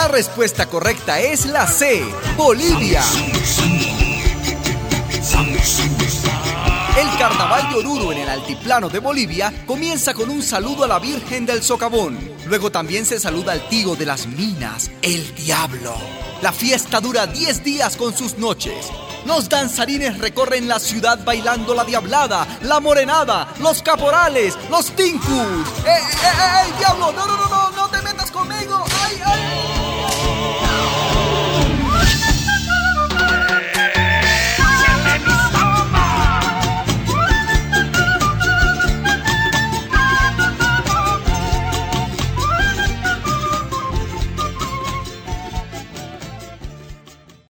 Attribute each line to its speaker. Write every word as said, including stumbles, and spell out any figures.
Speaker 1: La respuesta correcta es la C, Bolivia. El carnaval de Oruro en el altiplano de Bolivia comienza con un saludo a la Virgen del Socavón. Luego también se saluda al tío de las minas, el diablo. La fiesta dura diez días con sus noches. Los danzarines recorren la ciudad bailando la diablada, la morenada, los caporales, los tincus. ¡Eh, eh, eh, eh, diablo! ¡No, no, no, no, no!